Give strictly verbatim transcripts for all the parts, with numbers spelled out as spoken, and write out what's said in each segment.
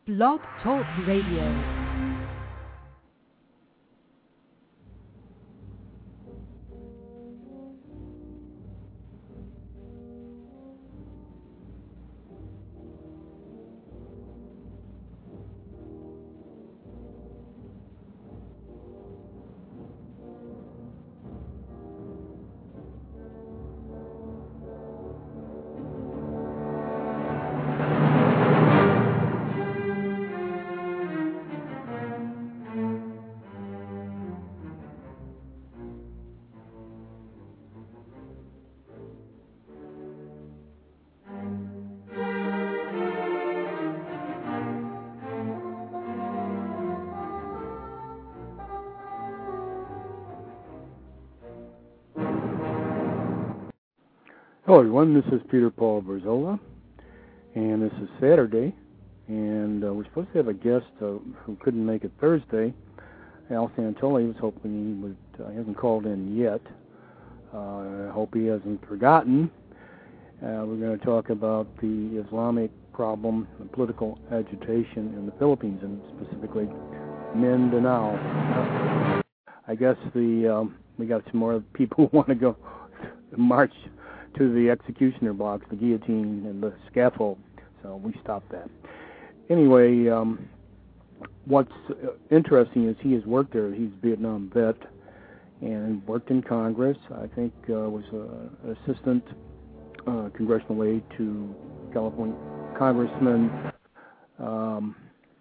Blog Talk Radio. Hello everyone, this is Peter Paul Berzola, and this is Saturday, and uh, we're supposed to have a guest uh, who couldn't make it Thursday. Al Santoli was hoping he would, uh, he hasn't called in yet. Uh, I hope he hasn't forgotten. Uh, we're going to talk about the Islamic problem, the political agitation in the Philippines, and specifically Mindanao. Uh, I guess the um, we got some more people who want to go march to the executioner blocks, the guillotine and the scaffold, so we stopped that. Anyway, um, what's interesting is he has worked there. He's a Vietnam vet and worked in Congress. I think uh, was an assistant uh, congressional aide to California Congressman um,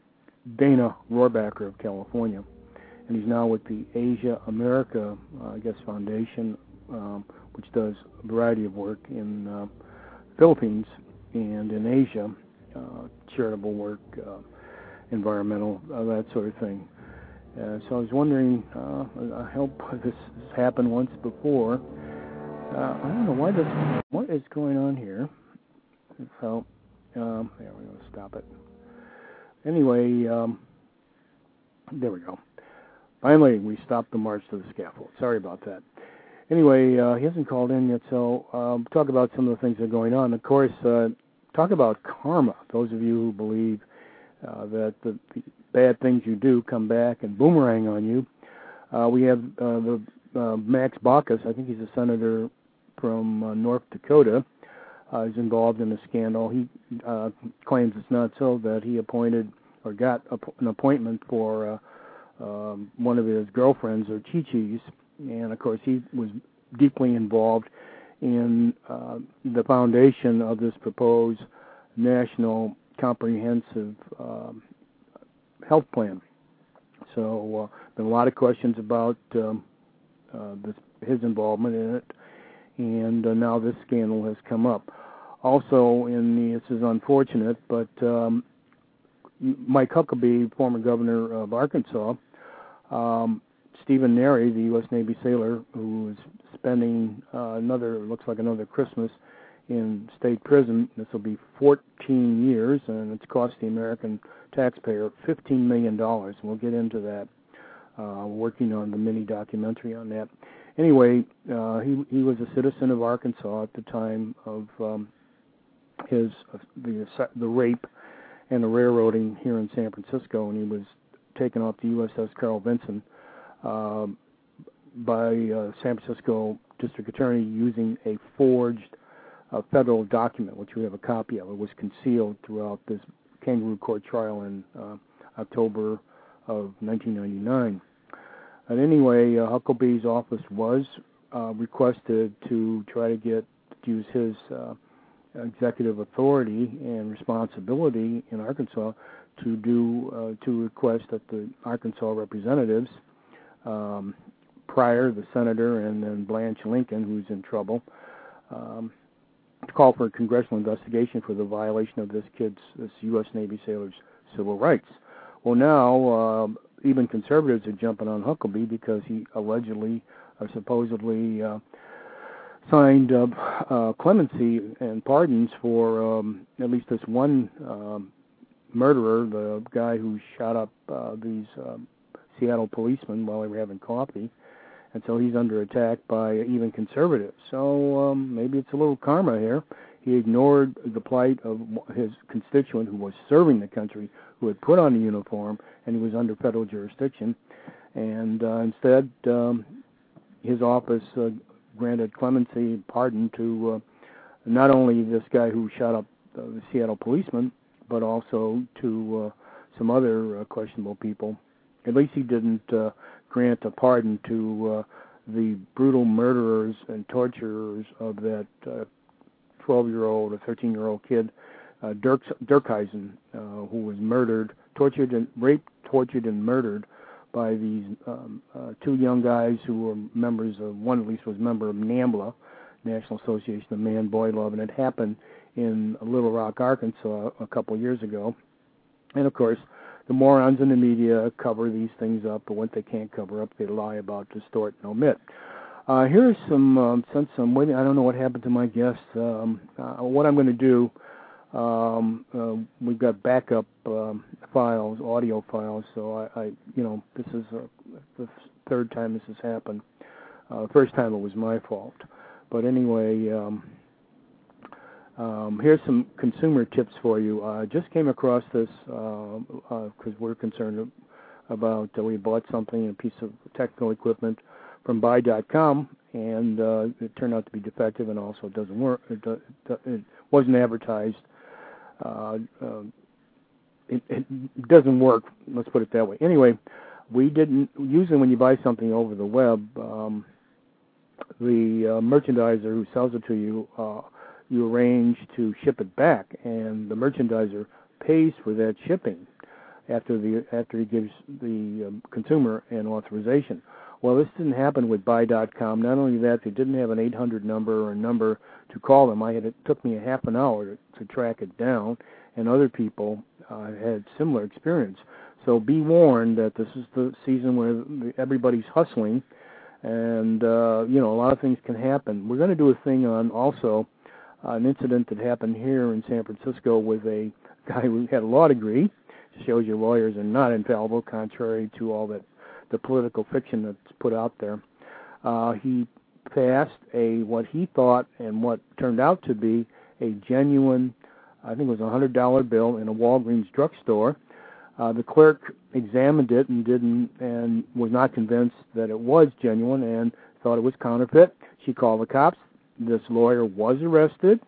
Dana Rohrabacher of California, and he's now with the Asia America, uh, I guess, Foundation, um, which does a variety of work in uh, Philippines and in Asia, uh, charitable work, uh, environmental, uh, that sort of thing. Uh, so I was wondering, uh, I hope this has happened once before. Uh, I don't know why this, what is going on here. So, um, there we go, stop it. Anyway, um, there we go. Finally, we stopped the march to the scaffold. Sorry about that. Anyway, uh, he hasn't called in yet, so um, talk about some of the things that are going on. Of course, uh, talk about karma. Those of you who believe uh, that the, the bad things you do come back and boomerang on you. Uh, we have uh, the uh, Max Baucus. I think he's a senator from uh, North Dakota. Uh, he's involved in a scandal. He uh, claims it's not so, that he appointed or got a, an appointment for uh, um, one of his girlfriends or chi-chis. And, of course, he was deeply involved in uh, the foundation of this proposed national comprehensive um, health plan. So uh, been a lot of questions about um, uh, this, his involvement in it, and uh, now this scandal has come up. Also, in the, this is unfortunate, but um, Mike Huckabee, former governor of Arkansas, um, Stephen Neri, the U S Navy sailor who is spending uh, another, looks like another Christmas in state prison. This will be fourteen years, and it's cost the American taxpayer fifteen million dollars. We'll get into that. Uh, working on the mini documentary on that. Anyway, uh, he he was a citizen of Arkansas at the time of um, his uh, the the rape and the railroading here in San Francisco, and he was taken off the U S S Carl Vinson Uh, by uh, San Francisco District Attorney using a forged uh, federal document, which we have a copy of. It was concealed throughout this kangaroo court trial in uh, October of nineteen ninety-nine. And anyway, uh, Huckabee's office was uh, requested to try to get to use his uh, executive authority and responsibility in Arkansas to do uh, to request that the Arkansas representatives, Um, Pryor, the senator, and then Blanche Lincoln, who's in trouble, um, to call for a congressional investigation for the violation of this kid's, this U S Navy sailor's civil rights. Well, now uh, even conservatives are jumping on Huckabee because he allegedly or supposedly uh, signed uh, uh, clemency and pardons for um, at least this one um, murderer, the guy who shot up uh, these um, Seattle policemen while they were having coffee, and so he's under attack by even conservatives. So um, maybe it's a little karma here. He ignored the plight of his constituent who was serving the country, who had put on the uniform, and he was under federal jurisdiction. And uh, instead, um, his office uh, granted clemency, pardon to uh, not only this guy who shot up uh, the Seattle policeman, but also to uh, some other uh, questionable people. At least he didn't uh, grant a pardon to uh, the brutal murderers and torturers of that uh, twelve-year-old or thirteen-year-old kid, uh, Dirk Dirkhuizen, uh, who was murdered, tortured and raped, tortured and murdered by these um, uh, two young guys who were members of, one at least was a member of NAMBLA, National Association of Man-Boy Love, and it happened in Little Rock, Arkansas a couple of years ago. And of course, the morons in the media cover these things up, but what they can't cover up, they lie about, distort, and omit. Uh, here's some, um, since I'm waiting, I don't know what happened to my guests. Um, uh, what I'm going to do, um, uh, we've got backup um, files, audio files, so I, I you know, this is uh, the third time this has happened. Uh, the first time it was my fault. But anyway, um, um, here's some consumer tips for you. I uh, just came across this because uh, uh, we're concerned about, uh, we bought something, a piece of technical equipment from buy dot com, and uh, it turned out to be defective, and also it doesn't work. It, do, it wasn't advertised. Uh, uh, it, it doesn't work. Let's put it that way. Anyway, we didn't. Usually, when you buy something over the web, um, the uh, merchandiser who sells it to you, uh, you arrange to ship it back, and the merchandiser pays for that shipping after the after he gives the um, consumer an authorization. Well, this didn't happen with buy dot com. Not only that, they didn't have an eight hundred number or a number to call them. I had, it took me a half an hour to, to track it down, and other people uh, had similar experience. So be warned that this is the season where everybody's hustling, and uh, you know, a lot of things can happen. We're going to do a thing on also uh, an incident that happened here in San Francisco with a guy who had a law degree. It shows you lawyers are not infallible, contrary to all that the political fiction that's put out there. Uh, he passed a what he thought and what turned out to be a genuine, I think it was a one hundred dollar bill in a Walgreens drugstore. Uh, the clerk examined it and didn't and was not convinced that it was genuine and thought it was counterfeit. She called the cops. This lawyer was arrested.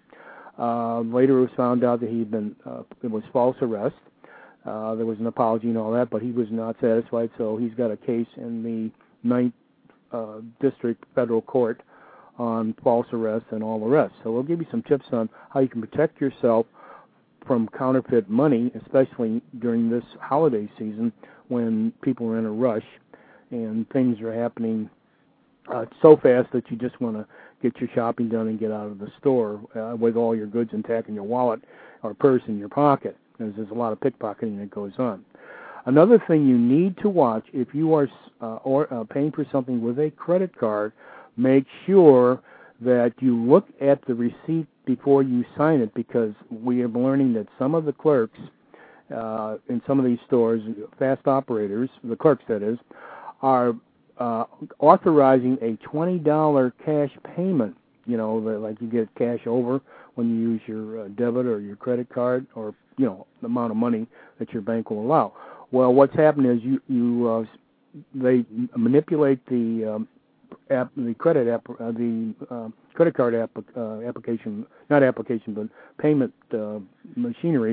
Uh, later it was found out that he'd been uh, it was false arrest. Uh, there was an apology and all that, but he was not satisfied, so he's got a case in the Ninth uh, District Federal Court on false arrest and all the rest. So we'll give you some tips on how you can protect yourself from counterfeit money, especially during this holiday season when people are in a rush and things are happening uh, so fast that you just want to get your shopping done and get out of the store uh, with all your goods intact in your wallet or purse in your pocket. There's a lot of pickpocketing that goes on. Another thing you need to watch, if you are uh, or, uh, paying for something with a credit card, make sure that you look at the receipt before you sign it, because we are learning that some of the clerks uh, in some of these stores, fast operators, the clerks that is, are uh, authorizing a twenty dollar cash payment. You know, like you get cash over when you use your uh, debit or your credit card, or you know, the amount of money that your bank will allow. Well, what's happening is you you uh, they manipulate the um, app, the credit app, uh, the uh, credit card app, uh, application, not application, but payment uh, machinery,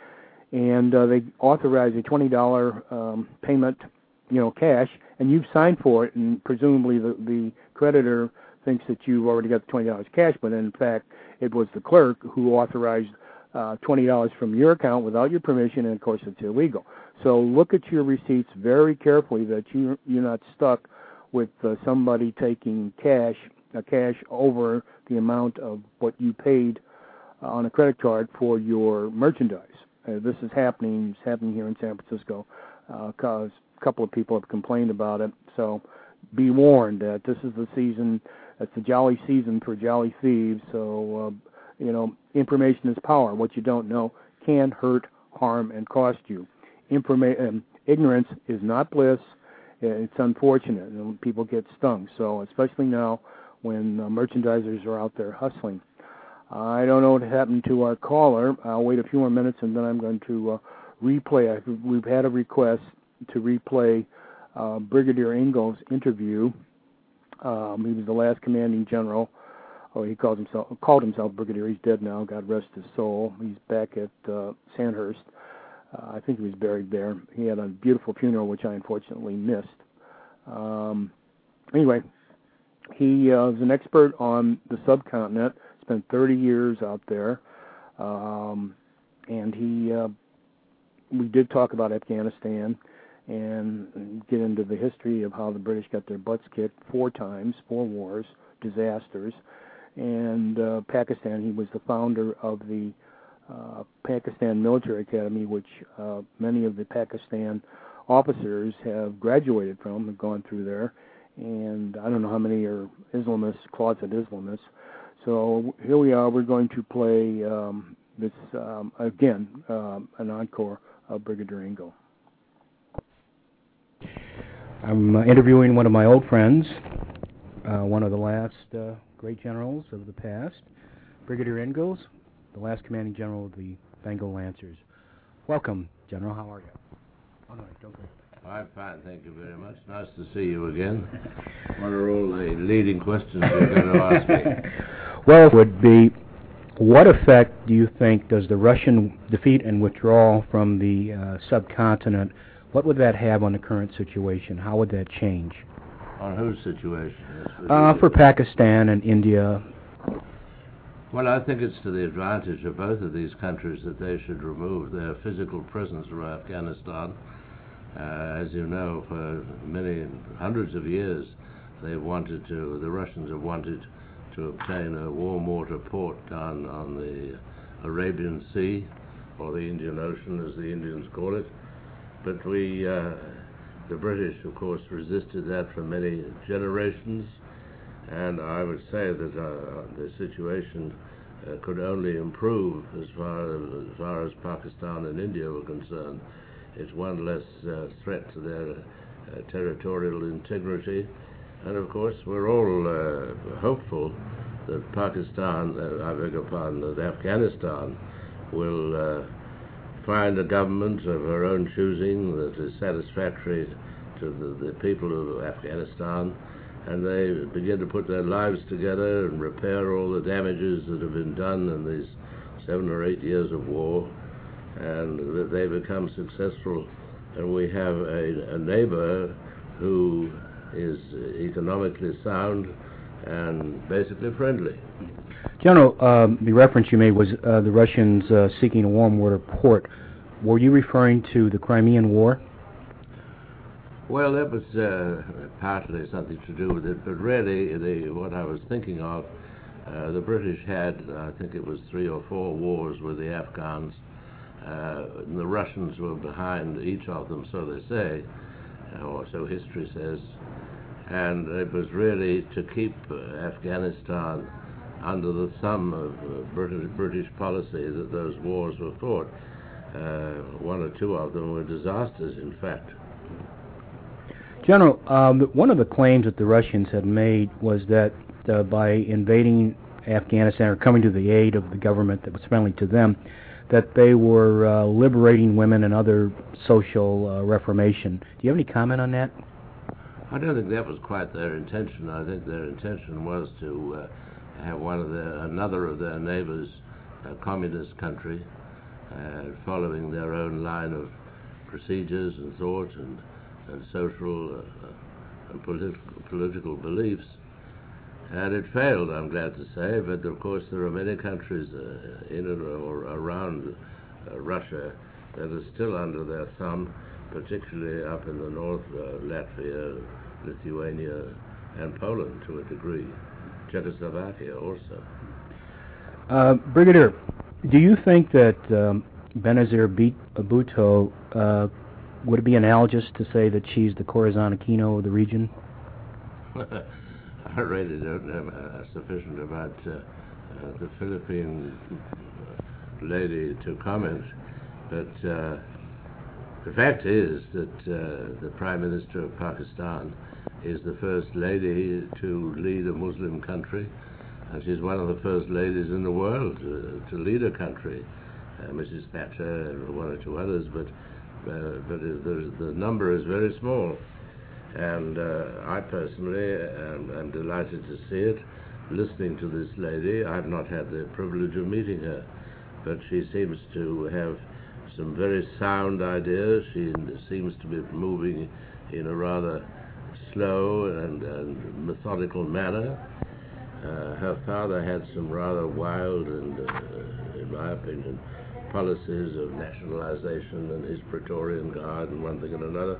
and uh, they authorize a twenty dollar um, payment, you know, cash, and you've signed for it, and presumably the the creditor thinks that you've already got the twenty dollars cash, but in fact it was the clerk who authorized uh, twenty dollars from your account without your permission, and of course it's illegal. So look at your receipts very carefully that you, you're not stuck with uh, somebody taking cash, uh, cash over the amount of what you paid uh, on a credit card for your merchandise. Uh, this is happening, it's happening here in San Francisco because uh, a couple of people have complained about it. So be warned that this is the season. It's the jolly season for jolly thieves. So, uh, you know, information is power. What you don't know can hurt, harm, and cost you. Informa- um, ignorance is not bliss. It's unfortunate, and people get stung. So, especially now when uh, merchandisers are out there hustling. I don't know what happened to our caller. I'll wait a few more minutes, and then I'm going to uh, replay. I, we've had a request to replay uh, Brigadier Ingalls' interview. Um, he was the last commanding general. Oh, he called himself called himself Brigadier. He's dead now. God rest his soul. He's back at uh, Sandhurst. Uh, I think he was buried there. He had a beautiful funeral, which I unfortunately missed. Um, anyway, he uh, was an expert on the subcontinent. Spent thirty years out there, um, and he. Uh, we did talk about Afghanistan and get into the history of how the British got their butts kicked four times, four wars, disasters. And uh, Pakistan, he was the founder of the uh, Pakistan Military Academy, which uh, many of the Pakistan officers have graduated from, have gone through there. And I don't know how many are Islamists, closet Islamists. So here we are. We're going to play um, this, um, again, um, an encore of Brigadier Ingalls. I'm uh, interviewing one of my old friends, uh, one of the last uh, great generals of the past, Brigadier Ingalls, the last commanding general of the Bengal Lancers. Welcome, General. How are you? Oh, no, don't go. I'm fine, thank you very much. Nice to see you again. What are all the leading questions you're going to ask me? Well, it would be, what effect do you think does the Russian defeat and withdrawal from the uh, subcontinent, what would that have on the current situation? How would that change? On whose situation? Uh, for Pakistan and India. Well, I think it's to the advantage of both of these countries that they should remove their physical presence from Afghanistan. Uh, as you know, for many hundreds of years, they've wanted to, the Russians have wanted to obtain a warm water port down on the Arabian Sea, or the Indian Ocean, as the Indians call it. But we, uh, the British, of course, resisted that for many generations, and I would say that uh, the situation uh, could only improve as far as, as far as Pakistan and India were concerned. It's one less uh, threat to their uh, territorial integrity, and of course we're all uh, hopeful that Pakistan, uh, I beg your pardon, that Afghanistan will uh, find a government of her own choosing that is satisfactory to the, the people of Afghanistan, and they begin to put their lives together and repair all the damages that have been done in these seven or eight years of war, and that they become successful, and we have a, a neighbor who is economically sound and basically friendly. General, um, the reference you made was uh, the Russians uh, seeking a warm water port. Were you referring to the Crimean War? Well, that was uh, partly something to do with it, but really the, what I was thinking of, uh, the British had, I think it was three or four wars with the Afghans. Uh, and the Russians were behind each of them, so they say, or so history says. And it was really to keep uh, Afghanistan under the thumb of uh, British, British policy that those wars were fought. Uh, one or two of them were disasters, in fact. General, um, one of the claims that the Russians had made was that uh, by invading Afghanistan or coming to the aid of the government that was friendly to them, that they were uh, liberating women and other social uh, reformation. Do you have any comment on that? I don't think that was quite their intention. I think their intention was to uh, have one of their, another of their neighbors, a communist country, uh, following their own line of procedures and thought and, and social uh, and political, political beliefs. And it failed, I'm glad to say, but of course there are many countries uh, in and or around uh, Russia that are still under their thumb, particularly up in the north, uh, Latvia, Lithuania, and Poland to a degree, Czechoslovakia also. Uh, Brigadier, do you think that um, Benazir Bhutto, uh, would it be analogous to say that she's the Corazon Aquino of the region? I really don't know uh, sufficient about uh, uh, the Philippine lady to comment, but uh, the fact is that uh, the Prime Minister of Pakistan is the first lady to lead a Muslim country, and she's one of the first ladies in the world to, to lead a country. Uh, Missus Thatcher and one or two others, but uh, but the, the number is very small. And uh, I personally am, am delighted to see it. Listening to this lady, I've not had the privilege of meeting her, but she seems to have some very sound ideas. She seems to be moving in a rather slow and, and methodical manner. Uh, her father had some rather wild and, uh, in my opinion, policies of nationalization and his Praetorian Guard and one thing and another.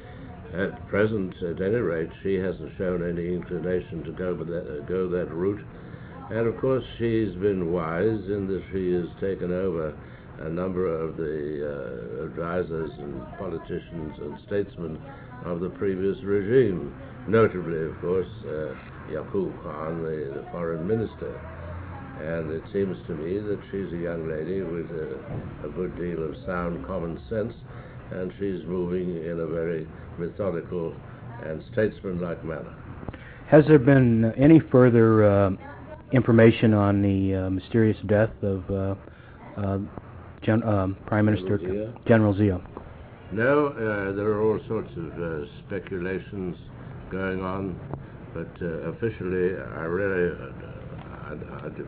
At present, at any rate, she hasn't shown any inclination to go that, uh, go that route. And of course, she's been wise in that she has taken over a number of the uh, advisors and politicians and statesmen of the previous regime, notably, of course, uh, Yaqub Khan, the, the foreign minister. And it seems to me that she's a young lady with a, a good deal of sound common sense, and she's moving in a very methodical and statesmanlike manner. Has there been any further uh, information on the uh, mysterious death of uh, uh, Gen- uh, Prime Minister General Zia? General Zia? No, uh, there are all sorts of uh, speculations going on, but uh, officially, I really, uh, I, I, do,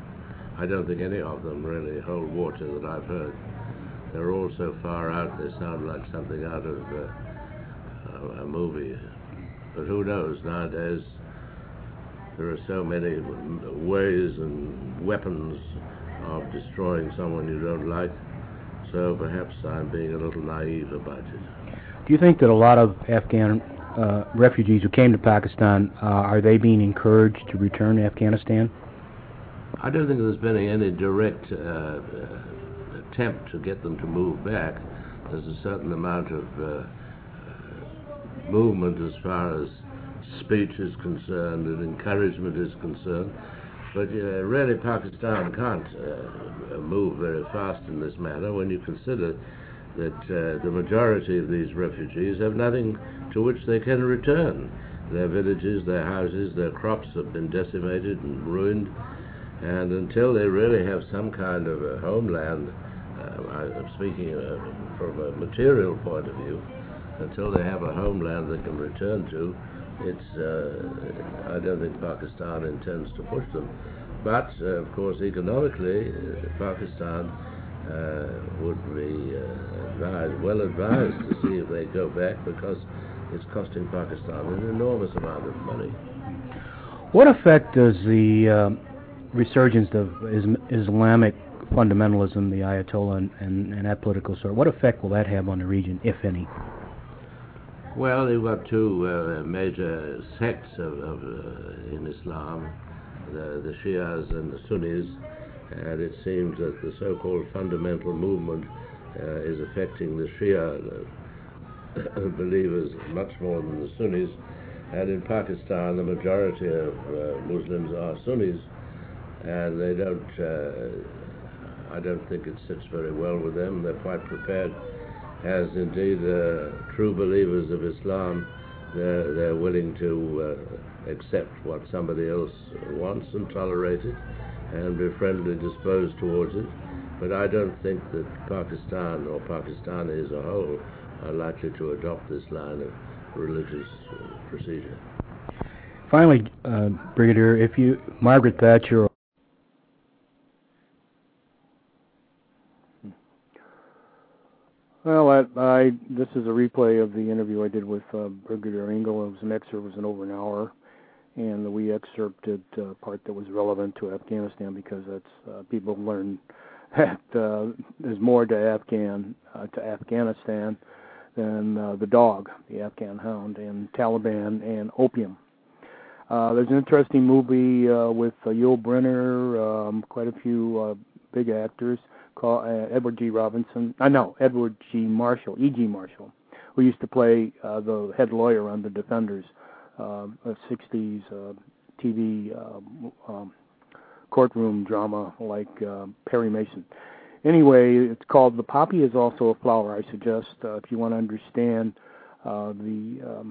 I don't think any of them really hold water that I've heard. They're all so far out, they sound like something out of uh, a movie. But who knows, nowadays there are so many ways and weapons of destroying someone you don't like, so perhaps I'm being a little naive about it. Do you think that a lot of Afghan uh, refugees who came to Pakistan, uh, are they being encouraged to return to Afghanistan? I don't think there's been any direct uh, attempt to get them to move back. There's a certain amount of uh, movement as far as speech is concerned and encouragement is concerned, but uh, really Pakistan can't uh, move very fast in this matter when you consider that uh, the majority of these refugees have nothing to which they can return. Their villages, their houses, their crops have been decimated and ruined, and until they really have some kind of a homeland, uh, I'm speaking uh, from a material point of view, until they have a homeland they can return to, it's, uh, I don't think Pakistan intends to push them. But, uh, of course, economically, uh, Pakistan uh, would be uh, advised, well advised to see if they go back, because it's costing Pakistan an enormous amount of money. What effect does the uh, resurgence of is- Islamic fundamentalism, the Ayatollah and, and, and that political sort, what effect will that have on the region, if any? Well, you've got two uh, major sects of, of uh, in Islam, the, the Shias and the Sunnis, and it seems that the so-called fundamental movement uh, is affecting the Shia uh, believers much more than the Sunnis. And in Pakistan, the majority of uh, Muslims are Sunnis, and they don't. Uh, I don't think it sits very well with them. They're quite prepared, as indeed uh, true believers of Islam, they're, they're willing to uh, accept what somebody else wants and tolerate it and be friendly disposed towards it. But I don't think that Pakistan or Pakistani as a whole are likely to adopt this line of religious uh, procedure. Finally, uh, Brigadier, if you, Margaret Thatcher. Well, I, I this is a replay of the interview I did with uh, Brigadier Engel. It was an excerpt, it was an over an hour, and we excerpted uh, part that was relevant to Afghanistan, because that's uh, people learn that uh, there's more to Afghan uh, to Afghanistan than uh, the dog, the Afghan hound, and Taliban and opium. Uh, there's an interesting movie uh, with uh, Yul Brynner, um, quite a few uh, big actors. Called, uh, Edward G. Robinson, I uh, know, Edward G. Marshall, E G. Marshall, who used to play uh, the head lawyer on The Defenders, uh, a sixties uh, T V uh, um, courtroom drama like uh, Perry Mason. Anyway, it's called The Poppy is Also a Flower. I suggest uh, if you want to understand uh, the um,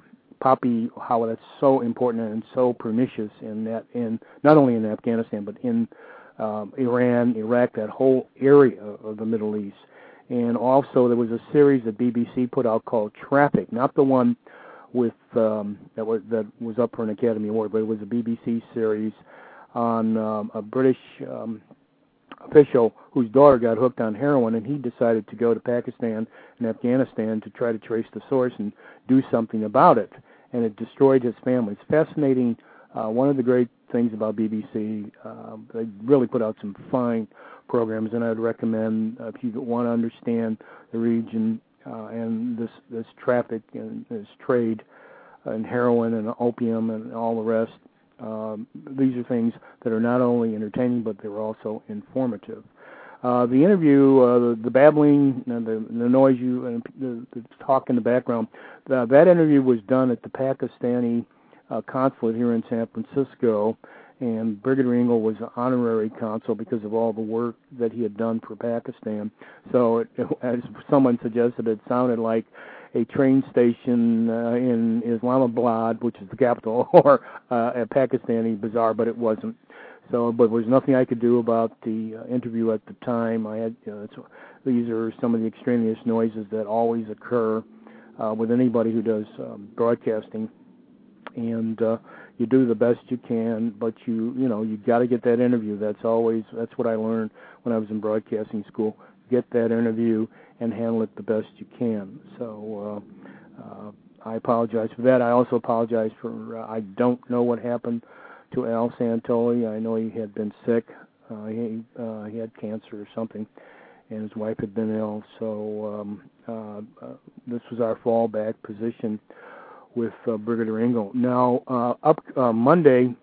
poppy, how that's so important and so pernicious in that, in not only in Afghanistan but in um, Iran, Iraq, that whole area of the Middle East. And also there was a series that B B C put out called Traffic, not the one with um, that was that was up for an Academy Award, but it was a B B C series on um, a British um, official whose daughter got hooked on heroin, and he decided to go to Pakistan and Afghanistan to try to trace the source and do something about it. And it destroyed his family. It's fascinating. Uh, one of the great things about B B C, uh, they really put out some fine programs, and I would recommend uh, if you want to understand the region uh, and this this traffic and this trade in heroin and opium and all the rest. Um, these are things that are not only entertaining, but they're also informative. Uh, the interview, uh, the, the babbling, uh, the, the noise, you, and the, the talk in the background, uh, that interview was done at the Pakistani uh, consulate here in San Francisco, and Brigadier Engel was an honorary consul because of all the work that he had done for Pakistan. So, it, as someone suggested, it sounded like a train station uh, in Islamabad, which is the capital, or uh, a Pakistani bazaar, but it wasn't. So, but there was nothing I could do about the uh, interview at the time. I had, you know, it's, these are some of the extraneous noises that always occur uh, with anybody who does um, broadcasting, and uh, you do the best you can, but you, you know, you got to get that interview. That's always, that's what I learned when I was in broadcasting school. Get that interview and handle it the best you can. So uh, uh, I apologize for that. I also apologize for, uh, I don't know what happened to Al Santoli. I know he had been sick. Uh, he, uh, he had cancer or something, and his wife had been ill. So um, uh, uh, this was our fallback position with uh, Brigadier Engel. Now, uh, up uh, Monday,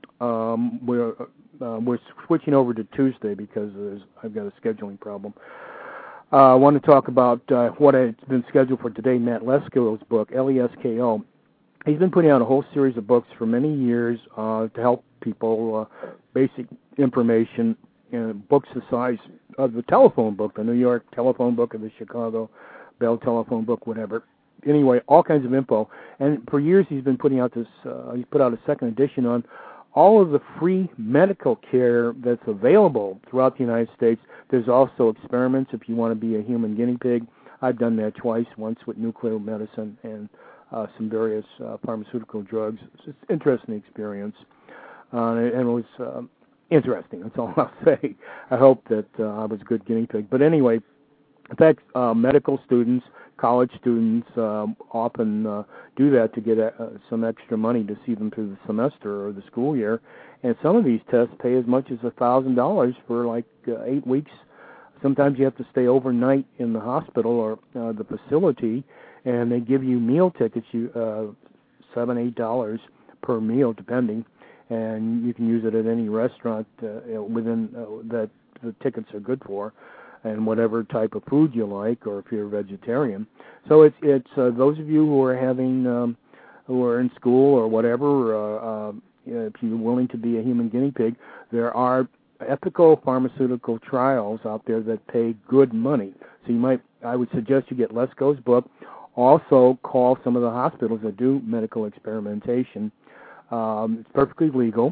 um, we're uh, we're switching over to Tuesday because there's, I've got a scheduling problem. Uh, I want to talk about uh, what has been scheduled for today, Matt Lesko's book, L E S K O. He's been putting out a whole series of books for many years uh, to help people, uh, basic information, you know, books the size of the telephone book, the New York telephone book or the Chicago Bell telephone book, whatever. Anyway, all kinds of info. And for years he's been putting out this, uh, he's put out a second edition on all of the free medical care that's available throughout the United States. There's also experiments if you want to be a human guinea pig. I've done that twice, once with nuclear medicine and uh, some various uh, pharmaceutical drugs. It's an interesting experience, uh, and it was uh, interesting. That's all I'll say. I hope that uh, I was a good guinea pig. But anyway, in fact, uh, medical students, college students um, often uh, do that to get uh, some extra money to see them through the semester or the school year. And some of these tests pay as much as one thousand dollars for like uh, eight weeks. Sometimes you have to stay overnight in the hospital or uh, the facility, and they give you meal tickets, you uh, seven, eight dollars per meal, depending, and you can use it at any restaurant uh, within uh, that the tickets are good for, and whatever type of food you like, or if you're a vegetarian. So it's it's uh, those of you who are having um, who are in school or whatever, uh, uh, if you're willing to be a human guinea pig, there are ethical pharmaceutical trials out there that pay good money. So you might, I would suggest you get Lesko's book. Also call some of the hospitals that do medical experimentation. Um, it's perfectly legal,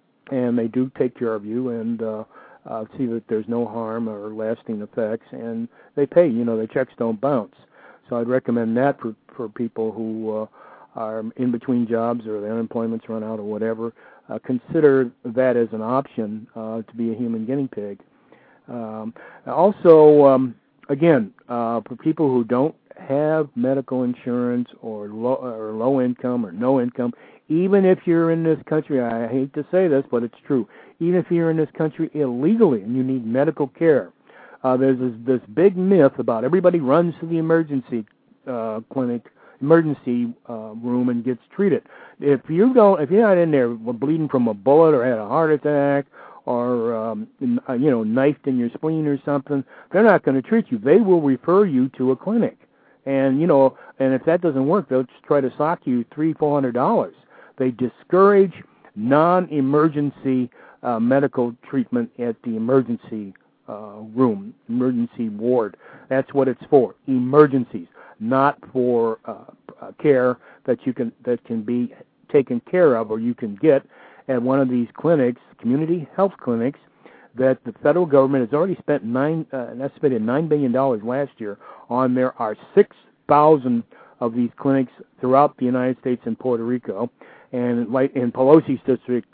and they do take care of you and uh, uh, see that there's no harm or lasting effects, and they pay. You know, their checks don't bounce. So I'd recommend that for, for people who uh, are in between jobs or their unemployment's run out or whatever. Uh, consider that as an option uh, to be a human guinea pig. Um, also, um, again, uh, for people who don't have medical insurance or low, or low income or no income, even if you're in this country, I hate to say this, but it's true, even if you're in this country illegally and you need medical care, uh, there's this, this big myth about everybody runs to the emergency uh, clinic, emergency uh, room and gets treated. If you don't, if you're not in there bleeding from a bullet or had a heart attack or um, you know, knifed in your spleen or something, they're not going to treat you. They will refer you to a clinic, and you know, and if that doesn't work, they'll just try to sock you three, four hundred dollars. They discourage non-emergency uh, medical treatment at the emergency uh, room, emergency ward. That's what it's for, emergencies, not for uh, uh, care that you can that can be taken care of or you can get at one of these clinics, community health clinics, that the federal government has already spent nine, uh, an estimated nine billion dollars last year on. There are six thousand of these clinics throughout the United States and Puerto Rico, and like in Pelosi's district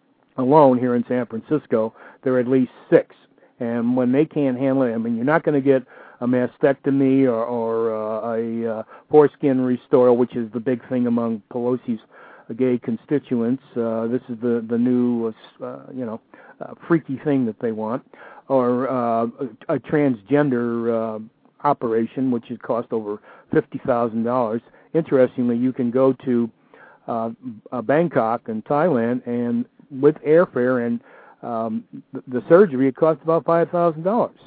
alone here in San Francisco, there are at least six. And when they can't handle it, I mean, you're not going to get a mastectomy or, or uh, a uh, foreskin restore, which is the big thing among Pelosi's gay constituents. Uh, this is the the new, uh, you know, uh, freaky thing that they want, or uh, a, a transgender uh, operation, which has cost over fifty thousand dollars. Interestingly, you can go to uh, uh, Bangkok in Thailand, and with airfare and um, the, the surgery, it costs about five thousand dollars.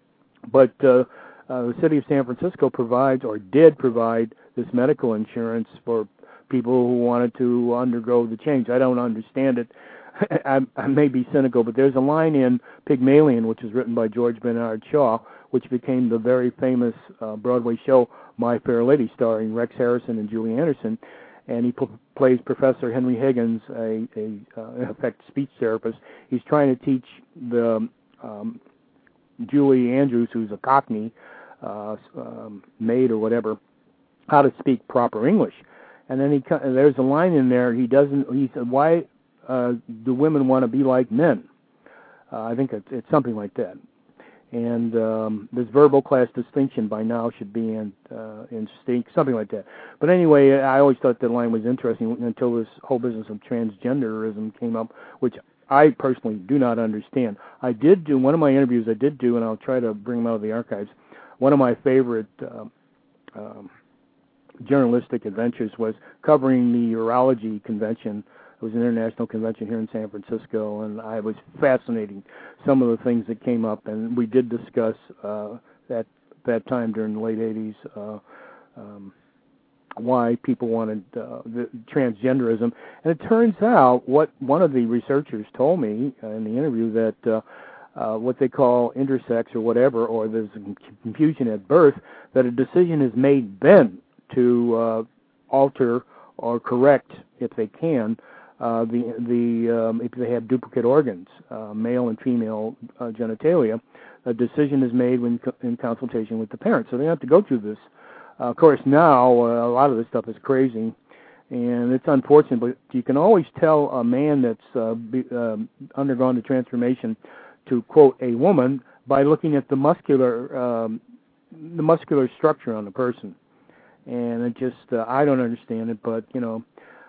But uh, uh, the city of San Francisco provides, or did provide, this medical insurance for people who wanted to undergo the change. I don't understand it. I, I may be cynical, but there's a line in Pygmalion, which is written by George Bernard Shaw, which became the very famous uh, Broadway show My Fair Lady, starring Rex Harrison and Julie Anderson. And he p- plays Professor Henry Higgins, a, a uh, in effect, speech therapist. He's trying to teach the um, Julie Andrews, who's a Cockney uh, um, maid or whatever, how to speak proper English. And then he there's a line in there. He doesn't. He said, "Why uh, do women want to be like men?" Uh, I think it's, it's something like that. And um, this verbal class distinction by now should be in uh, instinct, something like that. But anyway, I always thought that line was interesting until this whole business of transgenderism came up, which I personally do not understand. I did do one of my interviews. I did do, and I'll try to bring them out of the archives. One of my favorite Uh, um, journalistic adventures was covering the urology convention. It was an international convention here in San Francisco, and I was fascinating some of the things that came up, and we did discuss uh, that that time during the late eighties uh, um, why people wanted uh, the transgenderism. And it turns out what one of the researchers told me uh, in the interview that uh, uh, what they call intersex or whatever, or there's confusion at birth, that a decision is made then to uh, alter or correct, if they can, uh, the the um, if they have duplicate organs, uh, male and female uh, genitalia. A decision is made when co- in consultation with the parents. So they have to go through this. Uh, of course, now uh, a lot of this stuff is crazy, and it's unfortunate. But you can always tell a man that's uh, be, uh, undergone the transformation to quote a woman by looking at the muscular um, the muscular structure on the person. And it just, uh, I don't understand it, but, you know,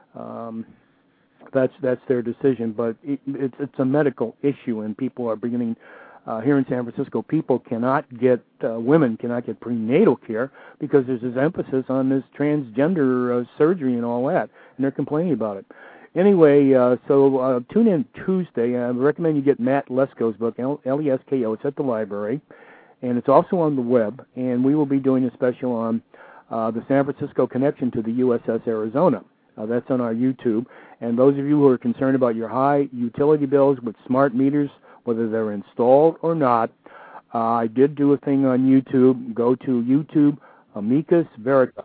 um, that's that's their decision. But it, it's it's a medical issue, and people are beginning, uh, here in San Francisco, people cannot get, uh, women cannot get prenatal care because there's this emphasis on this transgender uh, surgery and all that, and they're complaining about it. Anyway, uh, so uh, tune in Tuesday. I recommend you get Matt Lesko's book, L E S K O. It's at the library, and it's also on the web, and we will be doing a special on Uh, the San Francisco connection to the U S S Arizona. Uh, that's on our YouTube. And those of you who are concerned about your high utility bills with smart meters, whether they're installed or not, uh, I did do a thing on YouTube. Go to YouTube, Amicus Veritas.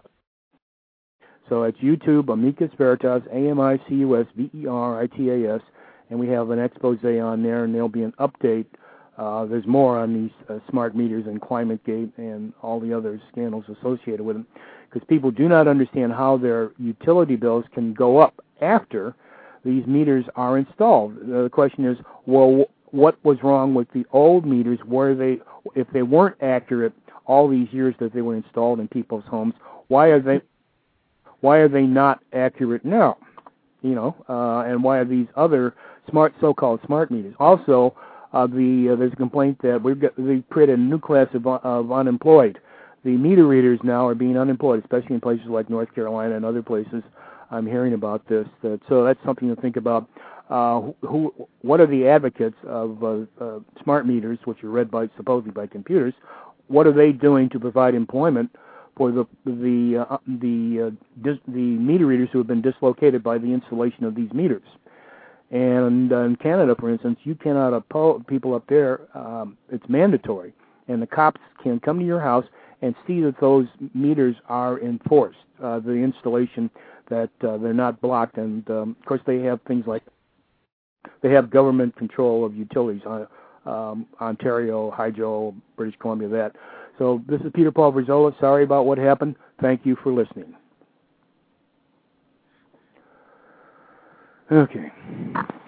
So it's YouTube, Amicus Veritas, A M I C U S V E R I T A S, and we have an expose on there, and there'll be an update. Uh, there's more on these uh, smart meters and ClimateGate and all the other scandals associated with them, because people do not understand how their utility bills can go up after these meters are installed. Uh, the question is, well, what was wrong with the old meters? Were they, if they weren't accurate all these years that they were installed in people's homes, why are they, why are they not accurate now? You know, uh, and why are these other smart, so-called smart meters? Also, Uh, the uh, there's a complaint that we've got they created a new class of, of unemployed. The meter readers now are being unemployed, especially in places like North Carolina and other places. I'm hearing about this. That, so that's something to think about. Uh, who, what are the advocates of uh, uh, smart meters, which are read by supposedly by computers? What are they doing to provide employment for the the uh, the uh, dis, the meter readers who have been dislocated by the installation of these meters? And uh, in Canada, for instance, you cannot oppose people up there. Um, it's mandatory, and the cops can come to your house and see that those meters are enforced, uh, the installation, that uh, they're not blocked. And, um, of course, they have things like they have government control of utilities, uh, um, Ontario, Hydro, British Columbia, that. So this is Peter Paul Verzola. Sorry about what happened. Thank you for listening. Okay.